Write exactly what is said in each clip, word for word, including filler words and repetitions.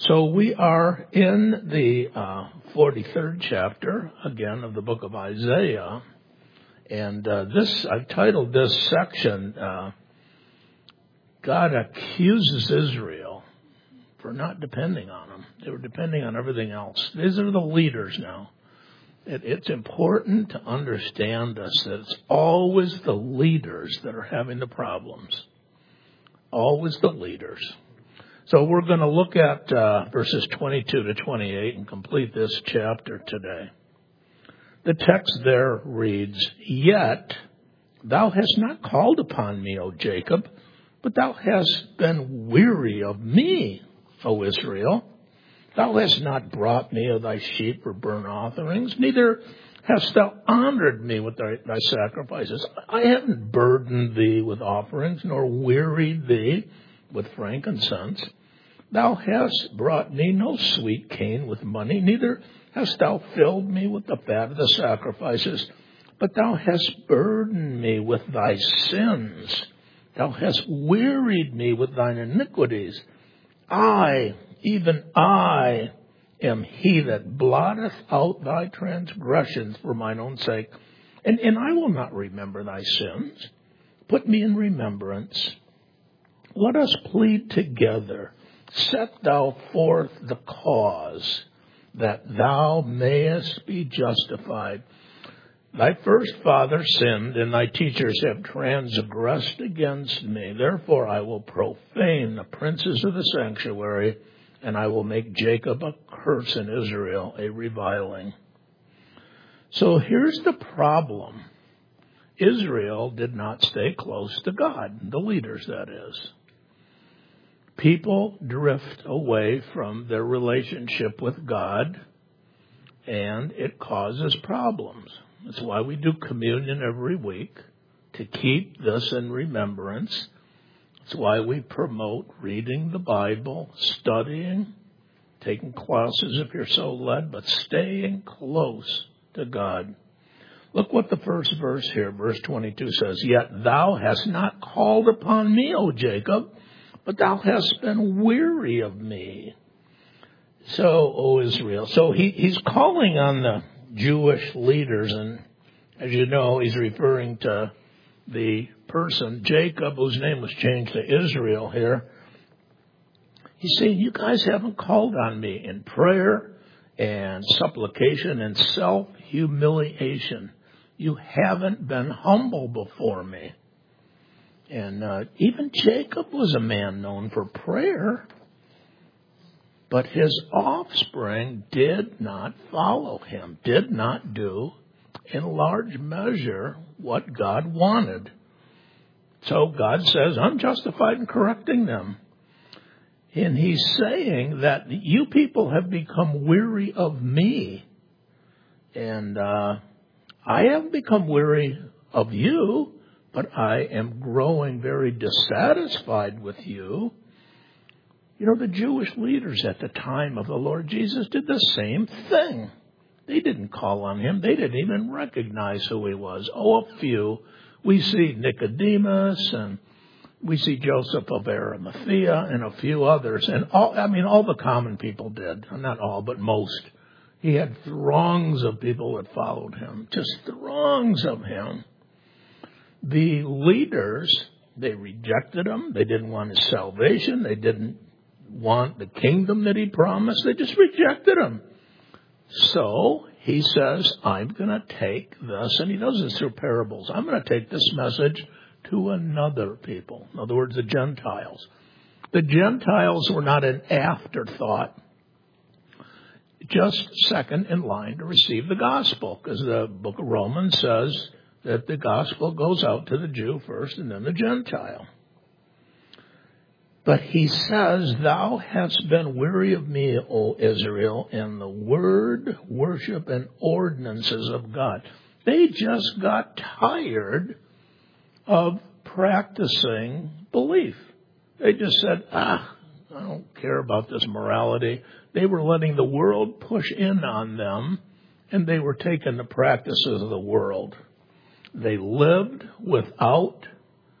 So we are in the uh, forty-third chapter, again, of the book of Isaiah. And uh, this, I've titled this section, uh, God accuses Israel for not depending on him. They were depending on everything else. These are the leaders now. It, it's important to understand this, that it's always the leaders that are having the problems. Always the leaders. So we're going to look at uh, verses twenty-two to twenty-eight and complete this chapter today. The text there reads, "Yet thou hast not called upon me, O Jacob, but thou hast been weary of me, O Israel. Thou hast not brought me of thy sheep for burnt offerings, neither hast thou honored me with thy, thy sacrifices. I haven't burdened thee with offerings, nor wearied thee with frankincense. Thou hast brought me no sweet cane with money, neither hast thou filled me with the fat of the sacrifices, but thou hast burdened me with thy sins. Thou hast wearied me with thine iniquities. I, even I, am he that blotteth out thy transgressions for mine own sake, and, and I will not remember thy sins. Put me in remembrance. Let us plead together. Set thou forth the cause, that thou mayest be justified. Thy first father sinned, and thy teachers have transgressed against me. Therefore I will profane the princes of the sanctuary, and I will make Jacob a curse and Israel a reviling." So here's the problem. Israel did not stay close to God, the leaders, that is. People drift away from their relationship with God, and it causes problems. That's why we do communion every week, to keep this in remembrance. That's why we promote reading the Bible, studying, taking classes if you're so led, but staying close to God. Look what the first verse here, verse twenty-two says, "Yet thou hast not called upon me, O Jacob, but thou hast been weary of me." So, O Israel. So he, he's calling on the Jewish leaders, and as you know, he's referring to the person, Jacob, whose name was changed to Israel here. He's saying, you guys haven't called on me in prayer and supplication and self-humiliation. You haven't been humble before me. And uh, even Jacob was a man known for prayer, but his offspring did not follow him, did not do in large measure what God wanted. So God says, I'm justified in correcting them. And he's saying that you people have become weary of me. And uh, I haven't become weary of you, but I am growing very dissatisfied with you. You know, the Jewish leaders at the time of the Lord Jesus did the same thing. They didn't call on him. They didn't even recognize who he was. Oh, a few. We see Nicodemus, and we see Joseph of Arimathea, and a few others. And all, I mean, all the common people did. Not all, but most. He had throngs of people that followed him. Just throngs of him. The leaders, they rejected him. They didn't want his salvation. They didn't want the kingdom that he promised. They just rejected him. So he says, I'm going to take this, and he does this through parables. I'm going to take this message to another people. In other words, the Gentiles. The Gentiles were not an afterthought, just second in line to receive the gospel, because the book of Romans says that the gospel goes out to the Jew first and then the Gentile. But he says, thou hast been weary of me, O Israel, in the word, worship, and ordinances of God. They just got tired of practicing belief. They just said, ah, I don't care about this morality. They were letting the world push in on them, and they were taking the practices of the world. They lived without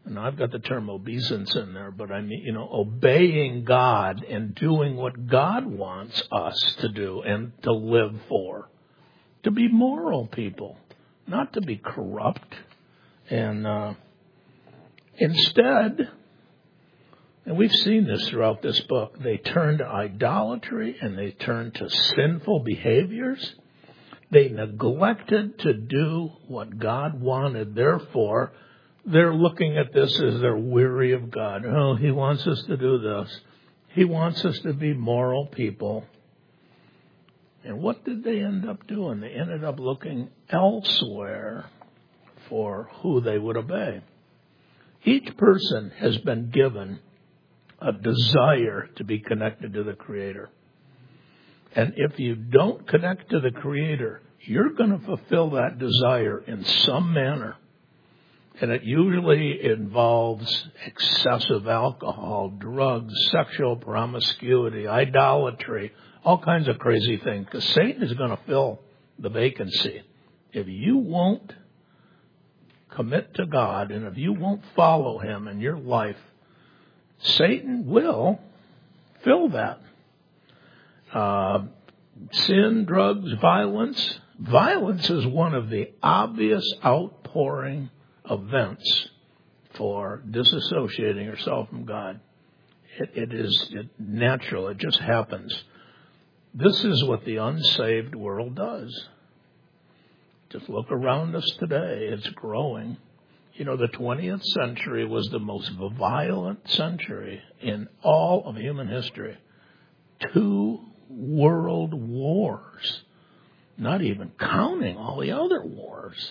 And I've got the term obeisance in there, but I mean, you know, obeying God and doing what God wants us to do and to live for. To be moral people, not to be corrupt. And uh, instead, and we've seen this throughout this book, they turn to idolatry and they turn to sinful behaviors. They neglected to do what God wanted. Therefore, they're looking at this as they're weary of God. Oh, he wants us to do this. He wants us to be moral people. And what did they end up doing? They ended up looking elsewhere for who they would obey. Each person has been given a desire to be connected to the Creator. And if you don't connect to the Creator, you're going to fulfill that desire in some manner. And it usually involves excessive alcohol, drugs, sexual promiscuity, idolatry, all kinds of crazy things. Because Satan is going to fill the vacancy. If you won't commit to God and if you won't follow Him in your life, Satan will fill that. Uh, sin, drugs, violence. Violence is one of the obvious outpouring events for disassociating yourself from God. It, it is it, natural. It just happens. This is what the unsaved world does. Just look around us today. It's growing. You know, the twentieth century was the most violent century in all of human history. Two world wars. Not even counting all the other wars.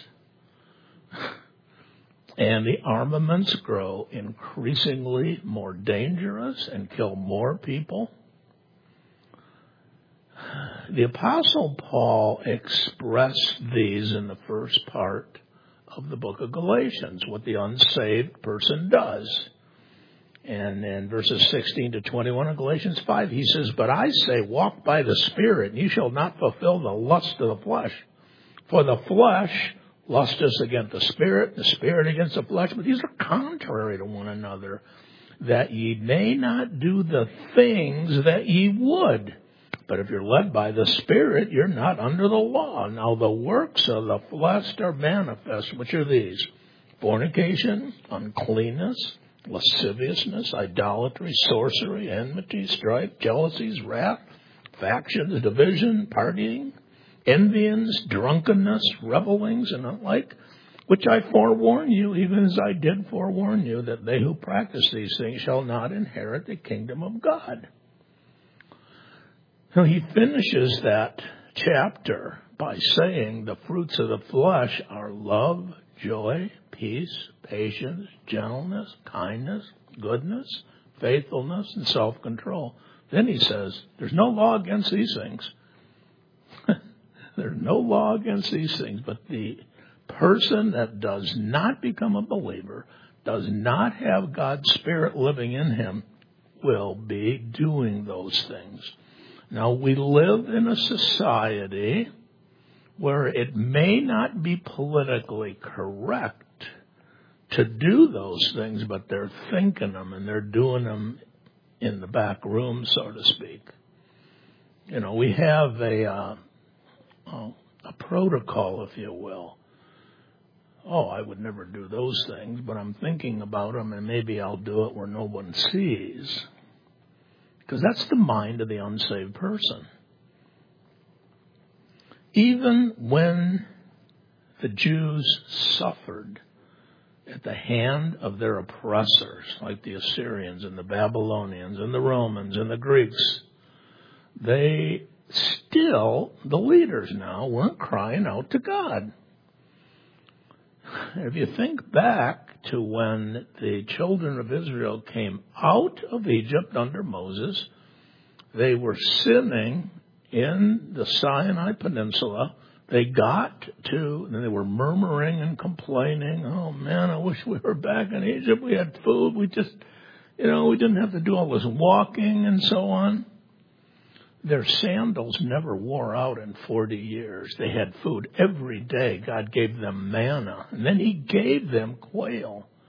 And the armaments grow increasingly more dangerous and kill more people. The Apostle Paul expressed these in the first part of the book of Galatians, what the unsaved person does. And in verses sixteen to twenty-one of Galatians five, he says, "But I say, walk by the Spirit, and you shall not fulfill the lust of the flesh. For the flesh lusteth against the Spirit, the Spirit against the flesh. But these are contrary to one another, that ye may not do the things that ye would. But if you're led by the Spirit, you're not under the law. Now the works of the flesh are manifest, which are these: fornication, uncleanness, lasciviousness, idolatry, sorcery, enmity, strife, jealousies, wrath, factions, division, partying, envyings, drunkenness, revelings, and the like, which I forewarn you, even as I did forewarn you, that they who practice these things shall not inherit the kingdom of God." So he finishes that chapter by saying the fruits of the flesh are love, joy, peace, patience, gentleness, kindness, goodness, faithfulness, and self-control. Then he says, there's no law against these things. There's no law against these things, but the person that does not become a believer, does not have God's Spirit living in him, will be doing those things. Now, we live in a society where it may not be politically correct to do those things, but they're thinking them and they're doing them in the back room, so to speak. You know, we have a uh, oh, a protocol, if you will. Oh, I would never do those things, but I'm thinking about them, and maybe I'll do it where no one sees. Because that's the mind of the unsaved person. Even when the Jews suffered at the hand of their oppressors, like the Assyrians and the Babylonians and the Romans and the Greeks, they still, the leaders now, weren't crying out to God. If you think back to when the children of Israel came out of Egypt under Moses, they were sinning in the Sinai Peninsula. They got to, and they were murmuring and complaining, "Oh man, I wish we were back in Egypt. We had food. We just, you know, we didn't have to do all this walking and so on." Their sandals never wore out in forty years. They had food every day. God gave them manna. And then he gave them quail.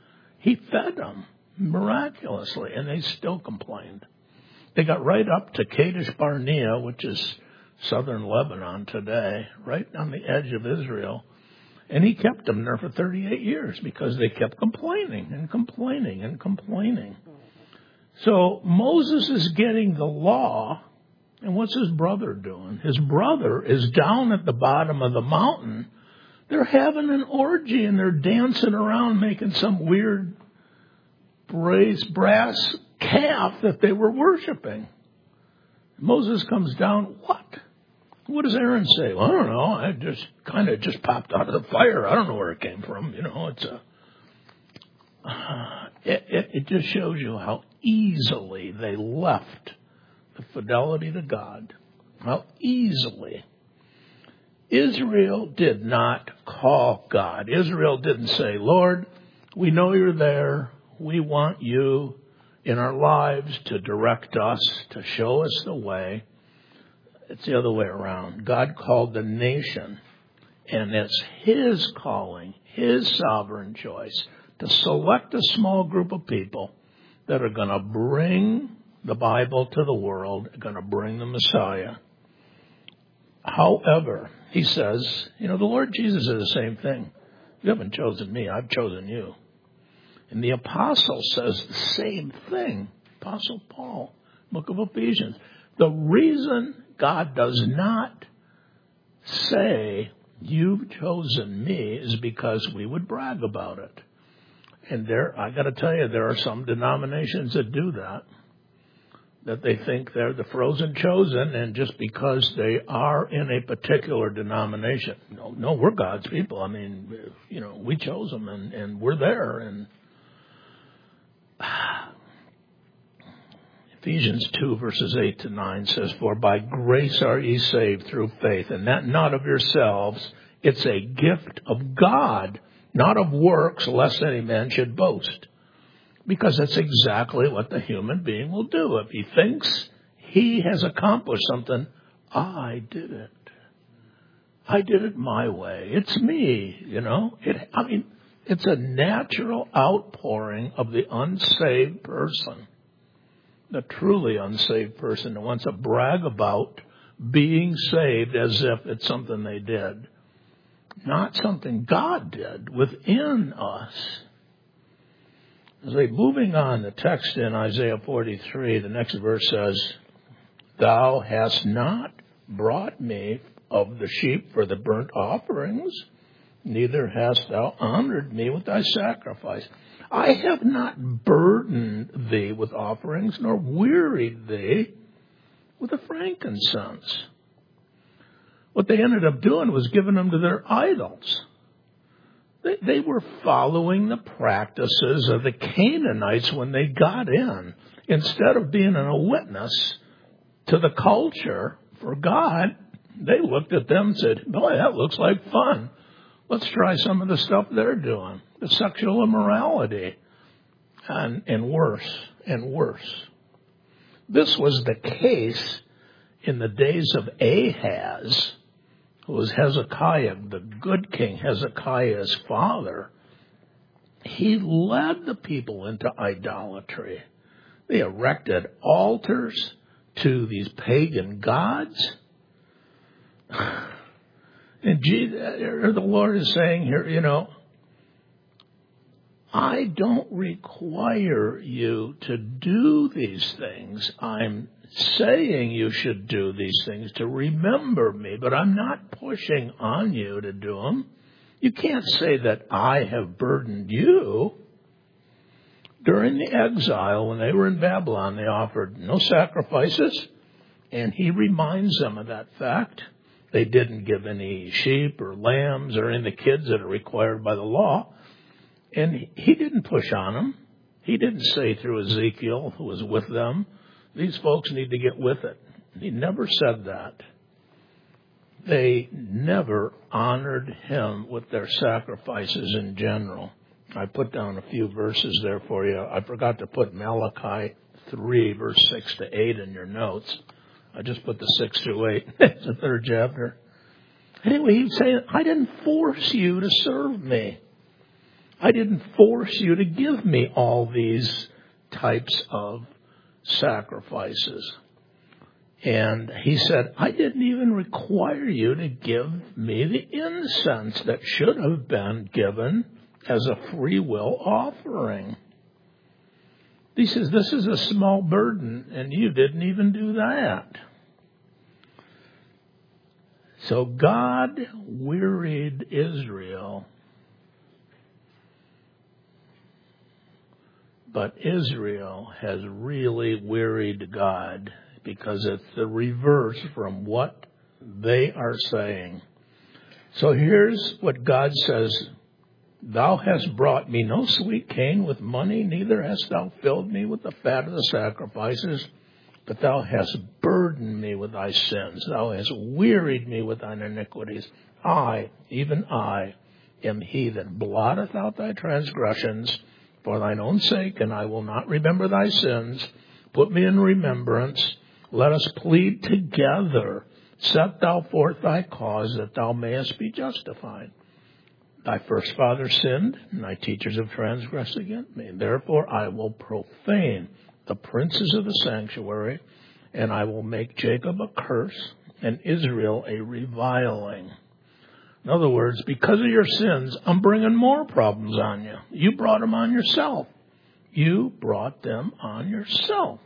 He fed them miraculously, and they still complained. They got right up to Kadesh Barnea, which is southern Lebanon today, right on the edge of Israel. And he kept them there for thirty-eight years because they kept complaining and complaining and complaining. So Moses is getting the law, and what's his brother doing? His brother is down at the bottom of the mountain. They're having an orgy, and they're dancing around making some weird brass, brass calf that they were worshiping. Moses comes down, what? What does Aaron say? Well, I don't know. I just kind of just popped out of the fire. I don't know where it came from. You know, it's a. Uh, it, it, it just shows you how easily they left the fidelity to God. How easily. Israel did not call God. Israel didn't say, Lord, we know you're there. We want you in our lives to direct us, to show us the way. It's the other way around. God called the nation, and it's his calling, his sovereign choice, to select a small group of people that are going to bring the Bible to the world, are going to bring the Messiah. However, he says, you know, the Lord Jesus is the same thing. You haven't chosen me, I've chosen you. And the apostle says the same thing. Apostle Paul, book of Ephesians. The reason God does not say, you've chosen me, is because we would brag about it. And there, I got to tell you, there are some denominations that do that, that they think they're the frozen chosen, and just because they are in a particular denomination. No, no, we're God's people. I mean, you know, we chose them, and, and we're there. And Ephesians two, verses eight to nine says, for by grace are ye saved through faith, and that not of yourselves. It's a gift of God, not of works, lest any man should boast. Because that's exactly what the human being will do. If he thinks he has accomplished something, I did it. I did it my way. It's me, you know. It, I mean, it's a natural outpouring of the unsaved person. The truly unsaved person who wants to brag about being saved as if it's something they did. Not something God did within us. As they moving on, the text in Isaiah forty-three, the next verse says, thou hast not brought me of the sheep for the burnt offerings, neither hast thou honored me with thy sacrifice. I have not burdened thee with offerings, nor wearied thee with the frankincense. What they ended up doing was giving them to their idols. They, they were following the practices of the Canaanites when they got in. Instead of being a witness to the culture for God, they looked at them and said, boy, that looks like fun. Let's try some of the stuff they're doing. The sexual immorality. And, and worse and worse. This was the case in the days of Ahaz, who was Hezekiah, the good king, Hezekiah's father. He led the people into idolatry. They erected altars to these pagan gods. And the Lord is saying here, you know, I don't require you to do these things. I'm saying you should do these things to remember me, but I'm not pushing on you to do them. You can't say that I have burdened you. During the exile, when they were in Babylon, they offered no sacrifices, and he reminds them of that fact. They didn't give any sheep or lambs or any of the kids that are required by the law. And he didn't push on them. He didn't say through Ezekiel, who was with them, these folks need to get with it. He never said that. They never honored him with their sacrifices in general. I put down a few verses there for you. I forgot to put Malachi three, verse six to eight in your notes. I just put the six through eight. It's the third chapter. Anyway, he's saying, I didn't force you to serve me. I didn't force you to give me all these types of sacrifices. And he said, I didn't even require you to give me the incense that should have been given as a free will offering. He says, this is a small burden, and you didn't even do that. So God wearied Israel, but Israel has really wearied God, because it's the reverse from what they are saying. So here's what God says. Thou hast brought me no sweet cane with money, neither hast thou filled me with the fat of the sacrifices, but thou hast burdened me with thy sins. Thou hast wearied me with thine iniquities. I, even I, am he that blotteth out thy transgressions for thine own sake, and I will not remember thy sins. Put me in remembrance. Let us plead together. Set thou forth thy cause, that thou mayest be justified. Thy first father sinned, and thy teachers have transgressed against me. Therefore I will profane the princes of the sanctuary, and I will make Jacob a curse, and Israel a reviling. In other words, because of your sins, I'm bringing more problems on you. You brought them on yourself. You brought them on yourself.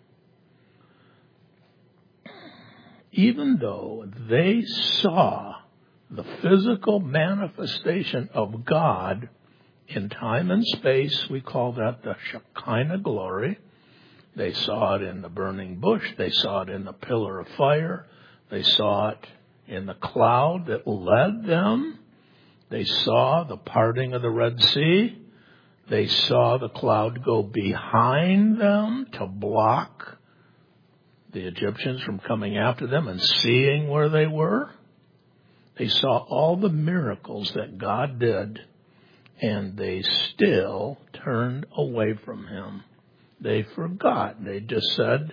Even though they saw the physical manifestation of God in time and space, we call that the Shekinah glory. They saw it in the burning bush. They saw it in the pillar of fire. They saw it in the cloud that led them. They saw the parting of the Red Sea. They saw the cloud go behind them to block the Egyptians from coming after them and seeing where they were. They saw all the miracles that God did, and they still turned away from him. They forgot. They just said,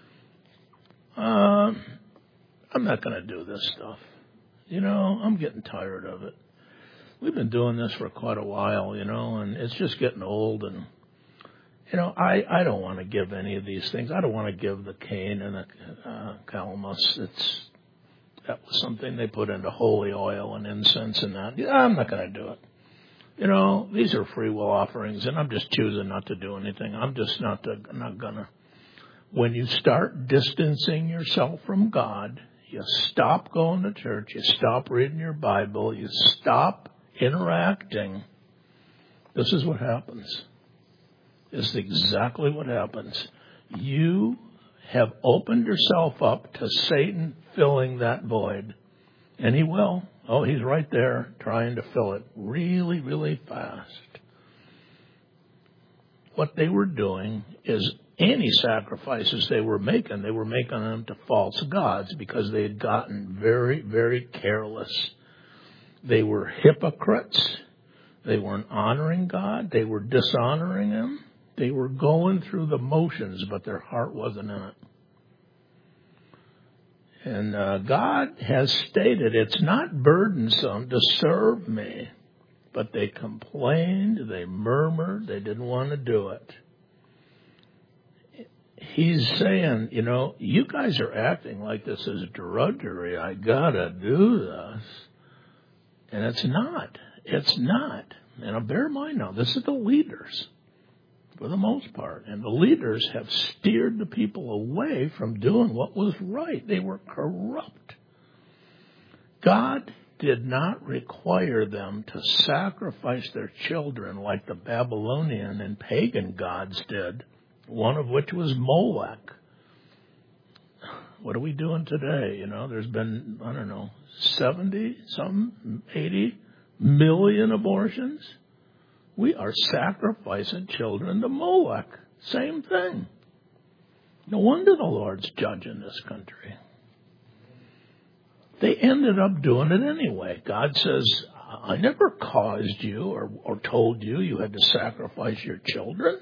uh, I'm not going to do this stuff. You know, I'm getting tired of it. We've been doing this for quite a while, you know, and it's just getting old. And, you know, I, I don't want to give any of these things. I don't want to give the cane and the uh, calamus. It's That was something they put into holy oil and incense and that. Yeah, I'm not going to do it. You know, these are free will offerings, and I'm just choosing not to do anything. I'm just not to, not going to. When you start distancing yourself from God, you stop going to church, you stop reading your Bible, you stop interacting. This is what happens. This is exactly what happens. You have opened yourself up to Satan filling that void. And he will. Oh, he's right there trying to fill it really, really fast. What they were doing is any sacrifices they were making, they were making them to false gods because they had gotten very, very careless. They were hypocrites. They weren't honoring God. They were dishonoring him. They were going through the motions, but their heart wasn't in it. And uh, God has stated it's not burdensome to serve me. But they complained, they murmured, they didn't want to do it. He's saying, you know, you guys are acting like this is drudgery. I got to do this. And it's not. It's not. And bear in mind now, this is the leaders for the most part. And the leaders have steered the people away from doing what was right. They were corrupt. God did not require them to sacrifice their children like the Babylonian and pagan gods did, one of which was Molech. What are we doing today? You know, there's been, I don't know, seventy, some eighty million abortions. We are sacrificing children to Molech. Same thing. No wonder the Lord's judging this country. They ended up doing it anyway. God says, I never caused you or, or told you you had to sacrifice your children.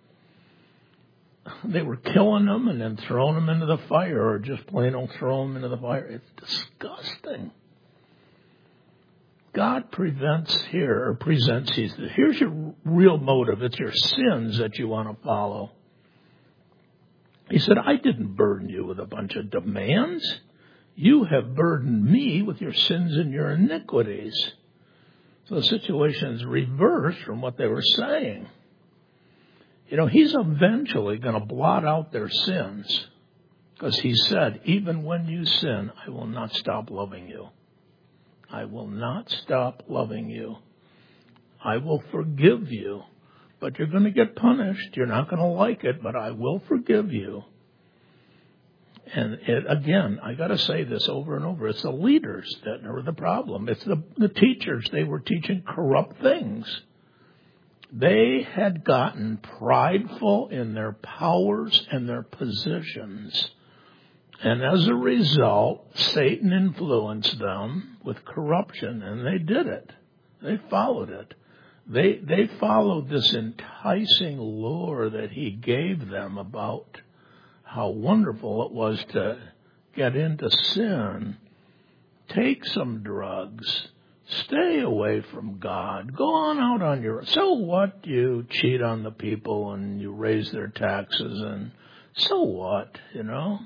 They were killing them and then throwing them into the fire, or just plain old throwing them into the fire. It's disgusting. God prevents here, or presents, he's, here's your real motive. It's your sins that you want to follow. He said, I didn't burden you with a bunch of demands. You have burdened me with your sins and your iniquities. So the situation is reversed from what they were saying. You know, he's eventually going to blot out their sins. Because he said, even when you sin, I will not stop loving you. I will not stop loving you. I will forgive you. But you're going to get punished. You're not going to like it, but I will forgive you. And it, again, I got to say this over and over. It's the leaders that are the problem. It's the, the teachers. They were teaching corrupt things. They had gotten prideful in their powers and their positions. And as a result, Satan influenced them with corruption, and they did it. They followed it. They they followed this enticing lure that he gave them about how wonderful it was to get into sin, take some drugs, stay away from God, go on out on your own. So what? You cheat on the people and you raise their taxes, and so what, you know?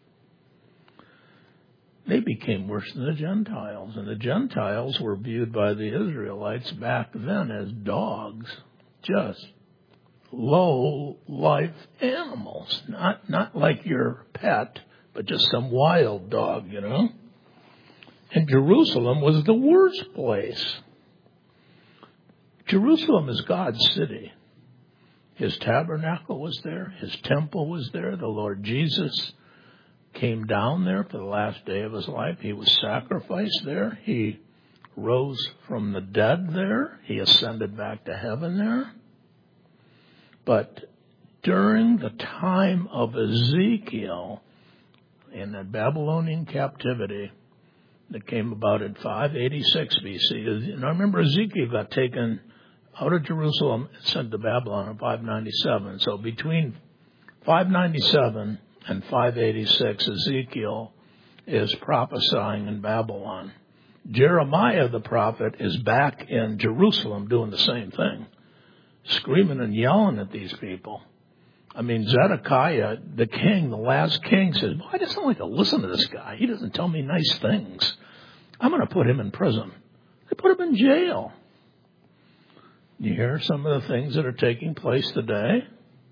They became worse than the Gentiles, and the Gentiles were viewed by the Israelites back then as dogs, just low-life animals, not not like your pet, but just some wild dog, you know. And Jerusalem was the worst place. Jerusalem is God's city. His tabernacle was there. His temple was there. The Lord Jesus came down there for the last day of his life. He was sacrificed there. He rose from the dead there. He ascended back to heaven there. But during the time of Ezekiel, in the Babylonian captivity that came about in five eighty-six B C, and I remember Ezekiel got taken out of Jerusalem and sent to Babylon in five ninety-seven. So between five ninety-seven and five eighty-six, Ezekiel is prophesying in Babylon. Jeremiah the prophet is back in Jerusalem doing the same thing, screaming and yelling at these people. I mean, Zedekiah, the king, the last king, says, well, I just don't like to listen to this guy. He doesn't tell me nice things. I'm going to put him in prison. They put him in jail. You hear some of the things that are taking place today?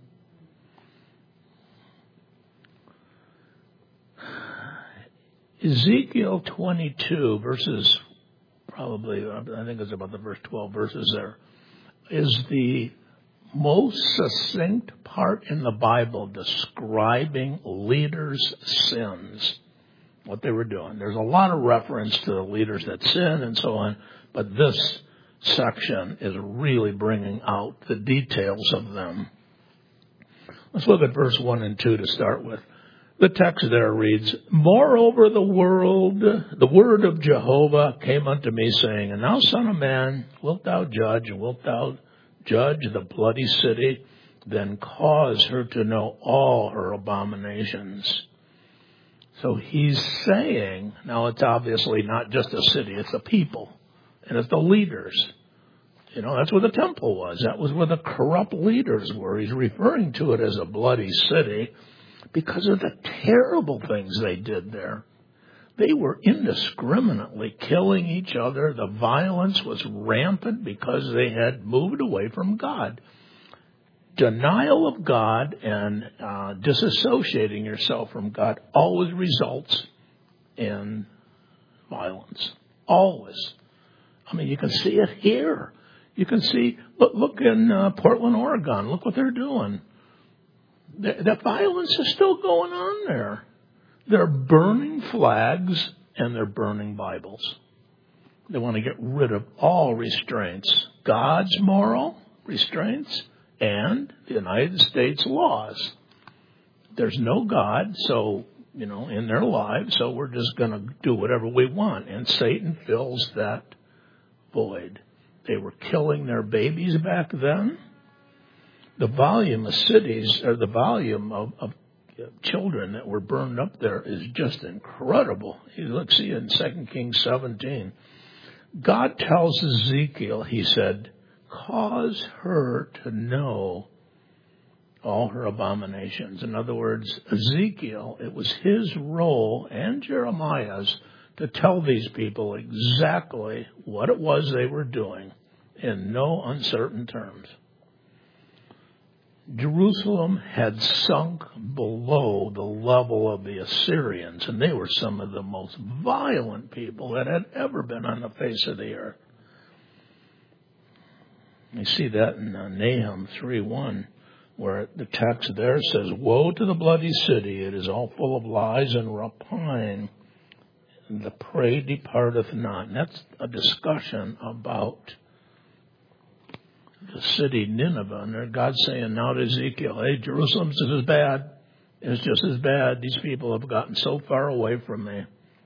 Ezekiel twenty-two, verses, probably, I think it's about the verse twelve verses there, is the most succinct part in the Bible describing leaders' sins, what they were doing. There's a lot of reference to the leaders that sin and so on, but this section is really bringing out the details of them. Let's look at verse one and two to start with. The text there reads, Moreover the world, the word of Jehovah came unto me, saying, And thou, son of man, wilt thou judge, and wilt thou judge the bloody city? Then cause her to know all her abominations. So he's saying, now it's obviously not just a city, it's the people, and it's the leaders. You know, that's where the temple was. That was where the corrupt leaders were. He's referring to it as a bloody city because of the terrible things they did there. They were indiscriminately killing each other. The violence was rampant because they had moved away from God. Denial of God and uh, disassociating yourself from God always results in violence. Always. I mean, you can see it here. You can see, look, look in uh, Portland, Oregon. Look what they're doing. The, the violence is still going on there. They're burning flags and they're burning Bibles. They want to get rid of all restraints, God's moral restraints and the United States laws. There's no God, so, you know, in their lives, so we're just going to do whatever we want. And Satan fills that void. They were killing their babies back then. The volume of cities, or the volume of, of children that were burned up there is just incredible. You look, see in Second Kings seventeen. God tells Ezekiel, he said, cause her to know all her abominations. In other words, Ezekiel, it was his role and Jeremiah's to tell these people exactly what it was they were doing in no uncertain terms. Jerusalem had sunk below the level of the Assyrians, and they were some of the most violent people that had ever been on the face of the earth. You see that in uh, Nahum three one, where the text there says, "Woe to the bloody city, it is all full of lies and rapine, and the prey departeth not." And that's a discussion about the city Nineveh, and there God's saying now to Ezekiel, hey, Jerusalem's just as bad. It's just as bad. These people have gotten so far away from me.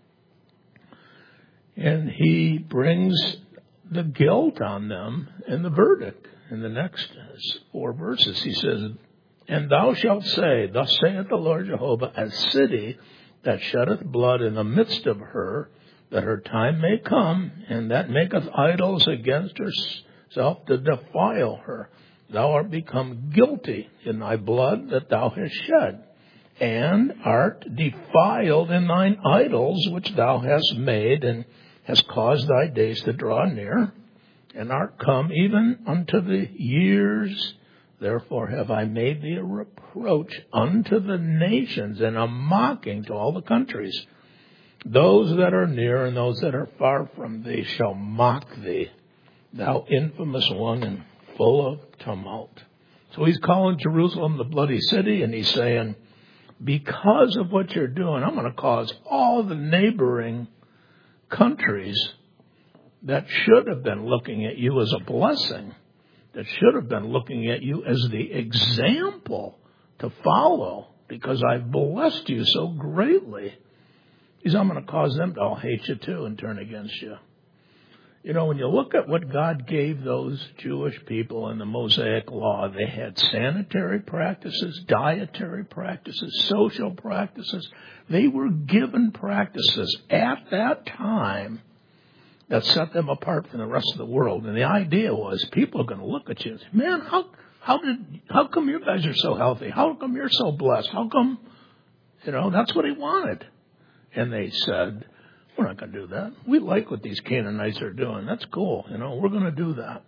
And he brings the guilt on them in the verdict. In the next four verses, he says, "And thou shalt say, Thus saith the Lord Jehovah, a city that sheddeth blood in the midst of her, that her time may come, and that maketh idols against herself to defile her. Thou art become guilty in thy blood that thou hast shed, and art defiled in thine idols which thou hast made, and hast caused thy days to draw near, and art come even unto the years. Therefore have I made thee a reproach unto the nations, and a mocking to all the countries. Those that are near and those that are far from thee shall mock thee, thou infamous one and full of tumult." So he's calling Jerusalem the bloody city, and he's saying, because of what you're doing, I'm going to cause all the neighboring countries that should have been looking at you as a blessing, that should have been looking at you as the example to follow, because I've blessed you so greatly. He's, I'm going to cause them to all hate you too and turn against you. You know, when you look at what God gave those Jewish people in the Mosaic Law, they had sanitary practices, dietary practices, social practices. They were given practices at that time that set them apart from the rest of the world. And the idea was people are going to look at you and say, man, how how did how come you guys are so healthy? How come you're so blessed? How come, you know, that's what he wanted. And they said, we're not going to do that. We like what these Canaanites are doing. That's cool. You know, we're going to do that.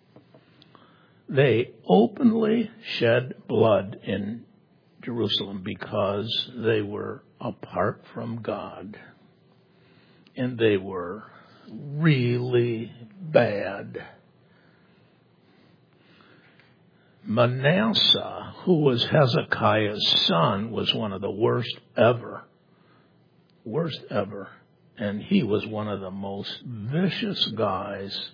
They openly shed blood in Jerusalem because they were apart from God. And they were really bad. Manasseh, who was Hezekiah's son, was one of the worst ever. Worst ever. And he was one of the most vicious guys.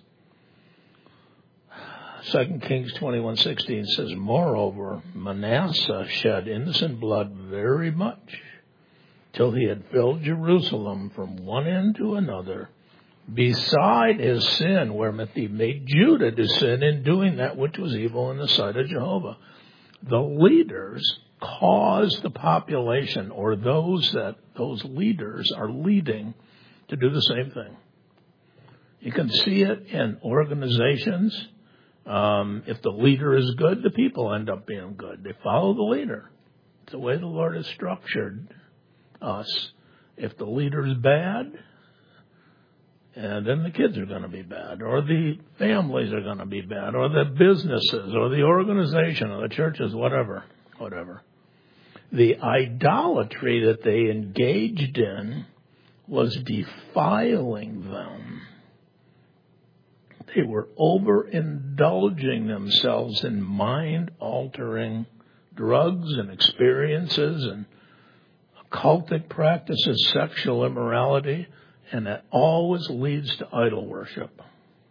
Second Kings twenty-one sixteen says, "Moreover, Manasseh shed innocent blood very much, till he had filled Jerusalem from one end to another, beside his sin, wherewith he made Judah to sin in doing that which was evil in the sight of Jehovah." The leaders cause the population, or those that those leaders are leading, to do the same thing. You can see it in organizations. Um, if the leader is good, the people end up being good. They follow the leader. It's the way the Lord has structured us. If the leader is bad, and then the kids are going to be bad, or the families are going to be bad, or the businesses, or the organization, or the churches, whatever, whatever. The idolatry that they engaged in was defiling them. They were overindulging themselves in mind-altering drugs and experiences and occultic practices, sexual immorality, and that always leads to idol worship.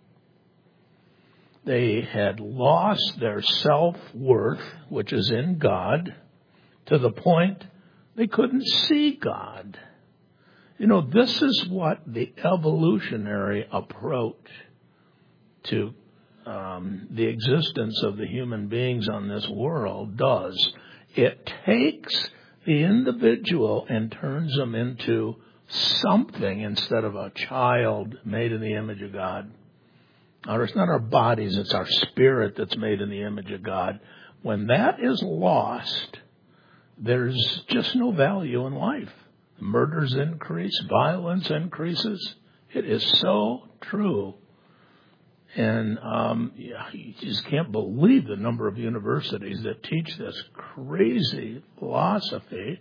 They had lost their self-worth, which is in God, to the point they couldn't see God. You know, this is what the evolutionary approach to um, the existence of the human beings on this world does. It takes the individual and turns them into something instead of a child made in the image of God. Or it's not our bodies, it's our spirit that's made in the image of God. When that is lost, there's just no value in life. Murders increase, violence increases. It is so true. And um, yeah, you just can't believe the number of universities that teach this crazy philosophy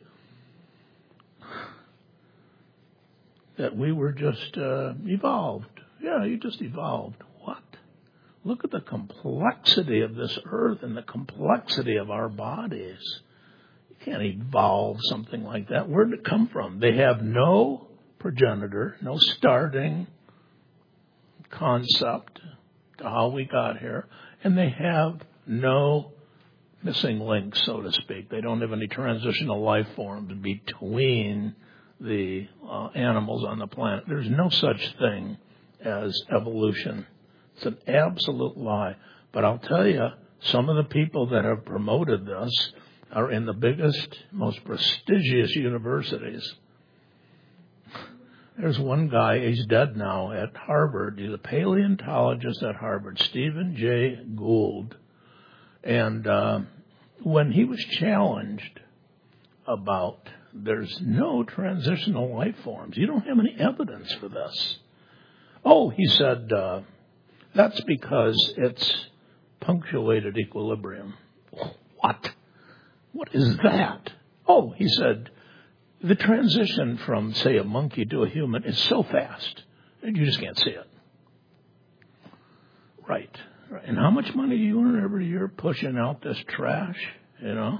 that we were just uh, evolved. Yeah, you just evolved. What? Look at the complexity of this earth and the complexity of our bodies. You can't evolve something like that. Where did it come from? They have no progenitor, no starting concept to how we got here, and they have no missing links, so to speak. They don't have any transitional life forms between the uh, animals on the planet. There's no such thing as evolution. It's an absolute lie. But I'll tell you, some of the people that have promoted this are in the biggest, most prestigious universities. There's one guy, he's dead now, at Harvard. He's a paleontologist at Harvard, Stephen Jay Gould. And uh, when he was challenged about there's no transitional life forms, you don't have any evidence for this. Oh, he said, uh, that's because it's punctuated equilibrium. What? What is that? Oh, he said, the transition from, say, a monkey to a human is so fast that you just can't see it. Right. right. And how much money do you earn every year pushing out this trash, you know?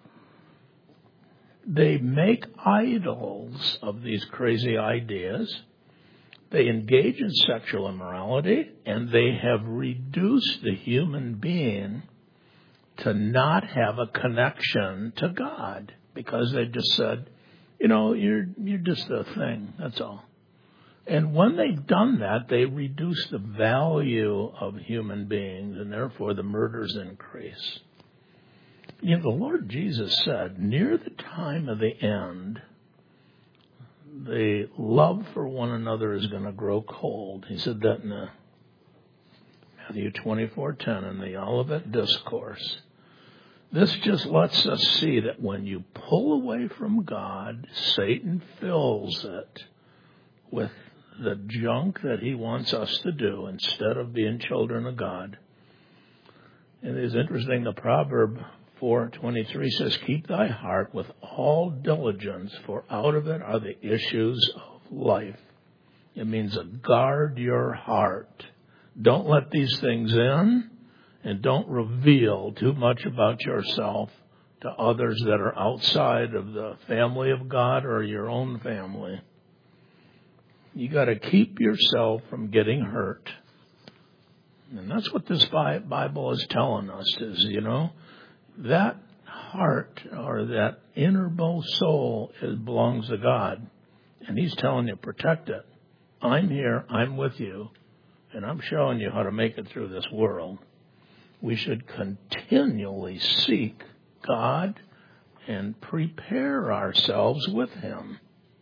They make idols of these crazy ideas. They engage in sexual immorality, and they have reduced the human being to not have a connection to God because they just said, you know, you're you're just a thing, that's all. And when they've done that, they reduce the value of human beings, and therefore the murders increase. You know, the Lord Jesus said, near the time of the end, the love for one another is going to grow cold. He said that in uh, Matthew twenty-four ten in the Olivet Discourse. This just lets us see that when you pull away from God, Satan fills it with the junk that he wants us to do instead of being children of God. And it is interesting, the proverb four twenty-three says, keep thy heart with all diligence, for out of it are the issues of life. It means to guard your heart. Don't let these things in, and don't reveal too much about yourself to others that are outside of the family of God or your own family. You got to keep yourself from getting hurt. And that's what this Bible is telling us is, you know, that heart or that innermost soul is, belongs to God. And he's telling you, protect it. I'm here, I'm with you, and I'm showing you how to make it through this world. We should continually seek God and prepare ourselves with him.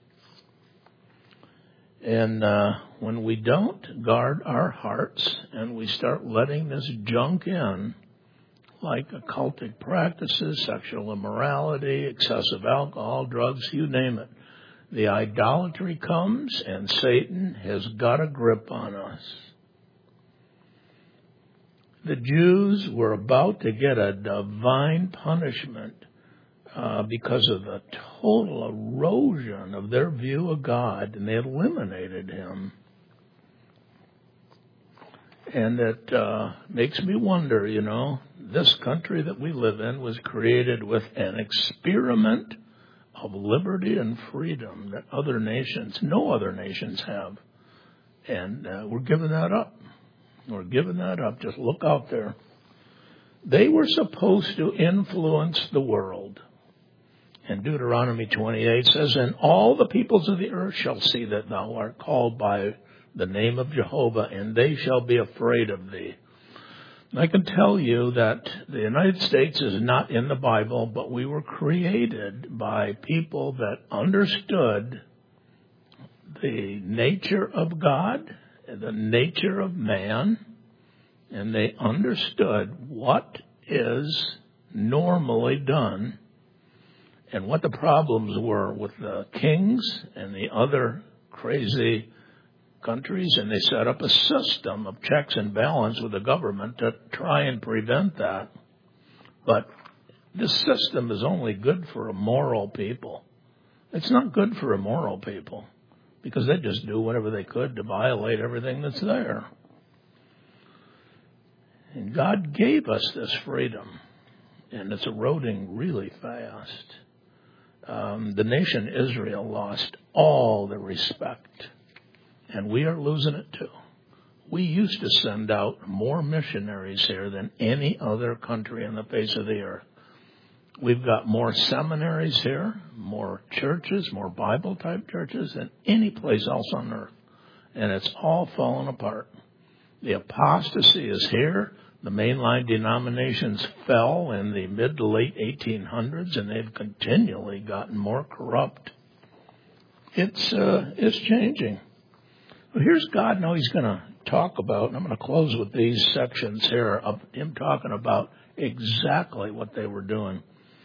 And uh, when we don't guard our hearts and we start letting this junk in, like occultic practices, sexual immorality, excessive alcohol, drugs, you name it, the idolatry comes and Satan has got a grip on us. The Jews were about to get a divine punishment uh, because of the total erosion of their view of God, and they eliminated him. And it uh, makes me wonder, you know, this country that we live in was created with an experiment of liberty and freedom that other nations, no other nations have. And uh, we're giving that up. We're giving that up. Just look out there. They were supposed to influence the world. And Deuteronomy twenty-eight says, and all the peoples of the earth shall see that thou art called by the name of Jehovah, and they shall be afraid of thee. And I can tell you that the United States is not in the Bible, but we were created by people that understood the nature of God and the nature of man, and they understood what is normally done and what the problems were with the kings and the other crazy countries, and they set up a system of checks and balance with the government to try and prevent that. But this system is only good for immoral people. It's not good for immoral people because they just do whatever they could to violate everything that's there. And God gave us this freedom, and it's eroding really fast. Um, the nation Israel lost all the respect, and we are losing it too. We used to send out more missionaries here than any other country on the face of the earth. We've got more seminaries here, more churches, more Bible-type churches than any place else on earth. And it's all fallen apart. The apostasy is here. The mainline denominations fell in the mid to late eighteen hundreds, and they've continually gotten more corrupt. It's uh, it's changing. Well, here's God. Now he's going to talk about, and I'm going to close with these sections here of him talking about exactly what they were doing.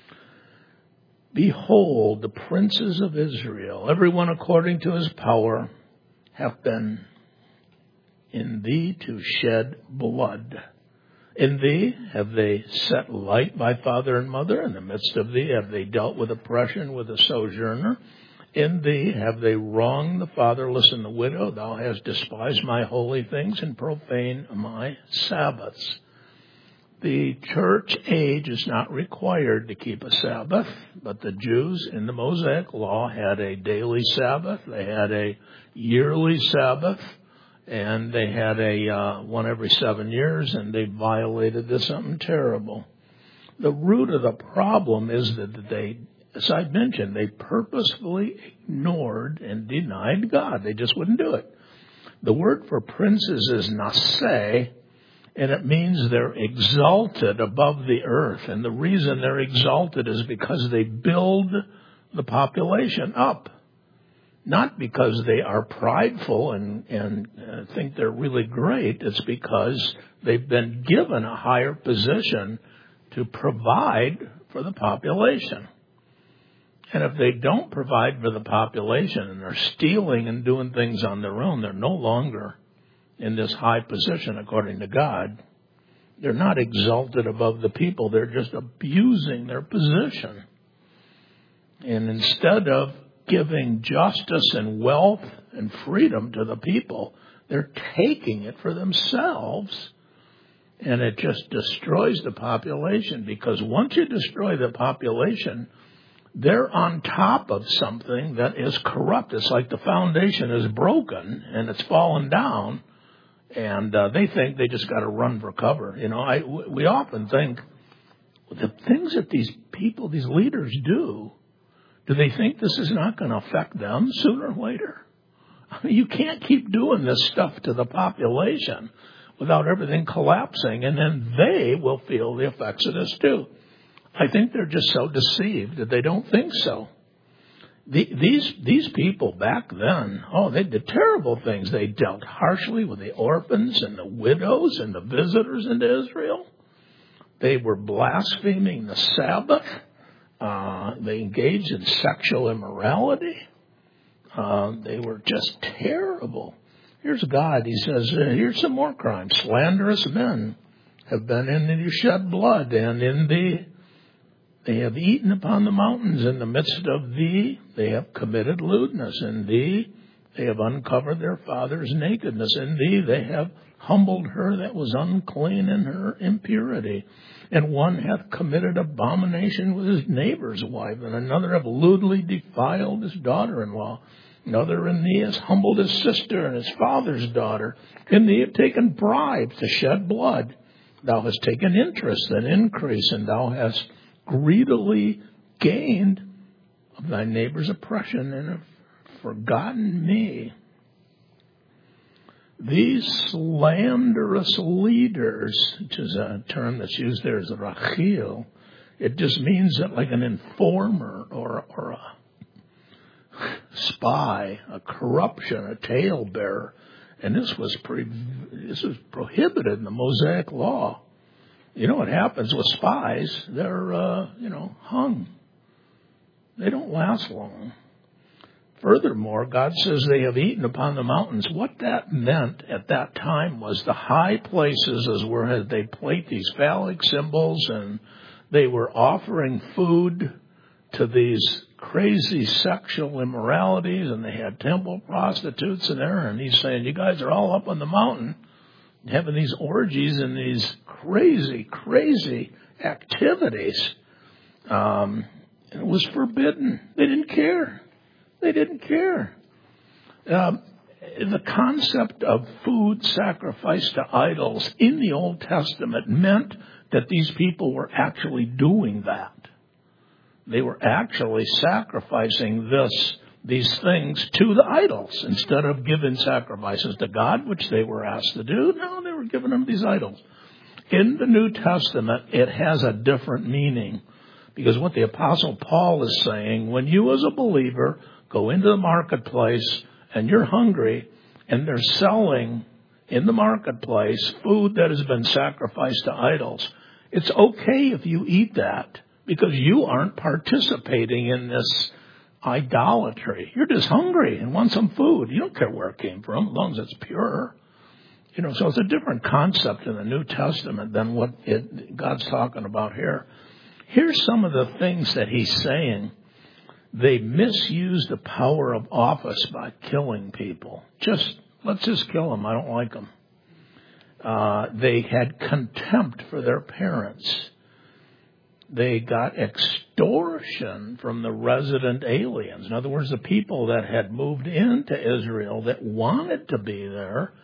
Behold, the princes of Israel, everyone according to his power, have been in thee to shed blood. In thee have they set light by father and mother. In the midst of thee have they dealt with oppression with a sojourner. In thee have they wronged the fatherless and the widow. Thou hast despised my holy things and profaned my Sabbaths. The church age is not required to keep a Sabbath, but the Jews in the Mosaic law had a daily Sabbath. They had a yearly Sabbath, and they had a uh, one every seven years, and they violated this, something terrible. The root of the problem is that they, as I mentioned, they purposefully ignored and denied God. They just wouldn't do it. The word for princes is nase, and it means they're exalted above the earth. And the reason they're exalted is because they build the population up. Not because they are prideful and, and uh, think they're really great. It's because they've been given a higher position to provide for the population. And if they don't provide for the population and they're stealing and doing things on their own, they're no longer in this high position according to God. They're not exalted above the people. They're just abusing their position. And instead of giving justice and wealth and freedom to the people, they're taking it for themselves. And it just destroys the population, because once you destroy the population, they're on top of something that is corrupt. It's like the foundation is broken and it's fallen down, and uh, they think they just got to run for cover. You know, I, we often think the things that these people, these leaders do, do they think this is not going to affect them sooner or later? I mean, you can't keep doing this stuff to the population without everything collapsing, and then they will feel the effects of this too. I think they're just so deceived that they don't think so. The, these these people back then, oh, they did terrible things. They dealt harshly with the orphans and the widows and the visitors into Israel. They were blaspheming the Sabbath. Uh, they engaged in sexual immorality. Uh, they were just terrible. Here's God. He says, here's some more crimes. Slanderous men have been in thee to shed blood, and in thee they have eaten upon the mountains. In the midst of thee they have committed lewdness. In thee they have uncovered their father's nakedness. In thee they have humbled her that was unclean in her impurity. And one hath committed abomination with his neighbor's wife, and another hath lewdly defiled his daughter-in-law. Another in thee has humbled his sister and his father's daughter. In thee have taken bribes to shed blood. Thou hast taken interest and increase, and thou hast greedily gained of thy neighbor's oppression, and have forgotten me. These slanderous leaders, which is a term that's used there as a rachil, it just means that like an informer or or a spy, a corruption, a talebearer. And this was pre, this was prohibited in the Mosaic law. You know what happens with spies? They're, uh, you know, hung. They don't last long. Furthermore, God says they have eaten upon the mountains. What that meant at that time was the high places is where they placed these phallic symbols, and they were offering food to these crazy sexual immoralities, and they had temple prostitutes in there. And he's saying, you guys are all up on the mountain having these orgies and these crazy, crazy activities. Um, and it was forbidden. They didn't care. They didn't care. Um, the concept of food sacrificed to idols in the Old Testament meant that these people were actually doing that. They were actually sacrificing this, these things to the idols instead of giving sacrifices to God, which they were asked to do. No, they were giving them these idols. In the New Testament, it has a different meaning, because what the Apostle Paul is saying, when you as a believer go into the marketplace and you're hungry and they're selling in the marketplace food that has been sacrificed to idols, it's okay if you eat that, because you aren't participating in this idolatry. You're just hungry and want some food. You don't care where it came from, as long as it's pure. You know, so it's a different concept in the New Testament than what it, God's talking about here. Here's some of the things that he's saying. They misuse the power of office by killing people. Just, let's just kill them. I don't like them. Uh, they had contempt for their parents. They got extortion from the resident aliens. In other words, the people that had moved into Israel that wanted to be there,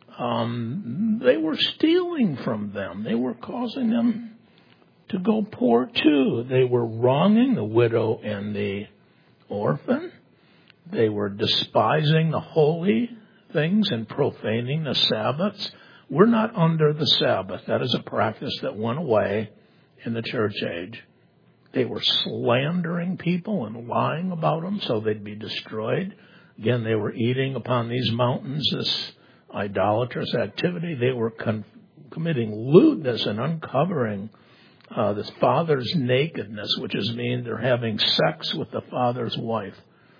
um, they were stealing from them. They were causing them to go poor too. They were wronging the widow and the orphan. They were despising the holy things and profaning the Sabbaths. We're not under the Sabbath. That is a practice that went away in the church age. They were slandering people and lying about them so they'd be destroyed. Again, they were eating upon these mountains, this idolatrous activity. They were con- committing lewdness and uncovering uh, this father's nakedness, which is mean they're having sex with the father's wife.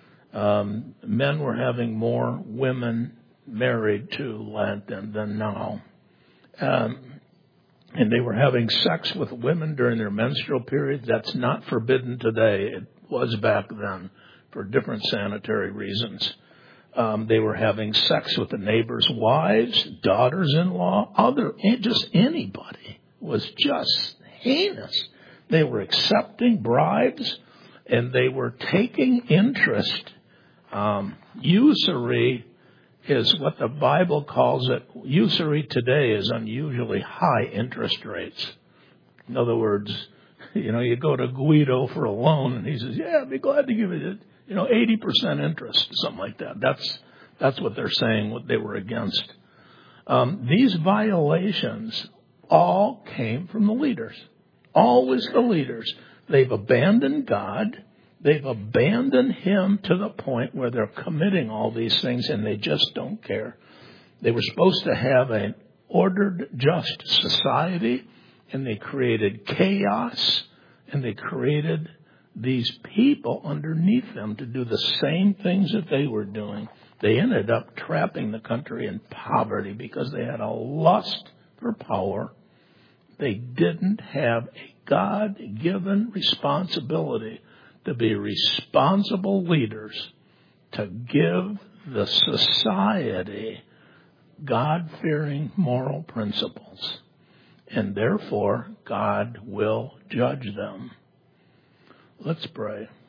Um, men were having more women married to Lent than, than now. Um, And they were having sex with women during their menstrual periods. That's not forbidden today. It was back then for different sanitary reasons. Um, they were having sex with the neighbors' wives, daughters-in-law, other, just anybody. It was just heinous. They were accepting bribes, and they were taking interest. Um, usury is what the Bible calls it. Usury today is unusually high interest rates. In other words, you know, you go to Guido for a loan and he says, yeah, I'd be glad to give you, you know, eighty percent interest, something like that. That's, that's what they're saying, what they were against. Um, these violations all came from the leaders. Always the leaders. They've abandoned God. They've abandoned him to the point where they're committing all these things and they just don't care. They were supposed to have an ordered, just society, and they created chaos, and they created these people underneath them to do the same things that they were doing. They ended up trapping the country in poverty because they had a lust for power. They didn't have a God-given responsibility to be responsible leaders, to give the society God-fearing moral principles. And therefore, God will judge them. Let's pray.